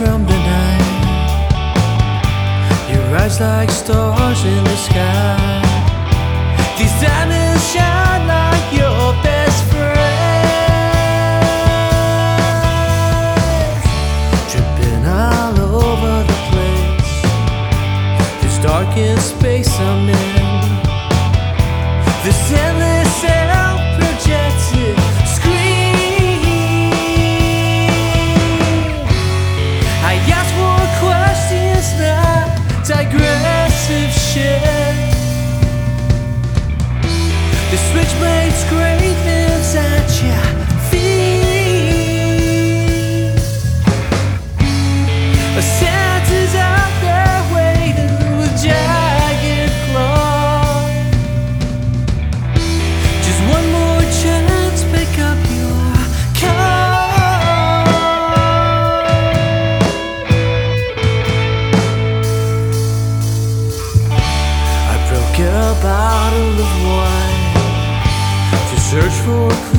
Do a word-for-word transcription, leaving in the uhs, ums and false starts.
from the night. Your eyes like stars in the sky. These diamonds shine like your best friends. Tripping all over the place. This darkest space I'm in. This endless self-projected scream. I ask more questions, not digressive shit. The switchblade scrapings at your feet. A Santa's out there waiting with jagged claws. Just one more chance, pick up your call. I broke a bottle of wine to search for a clue.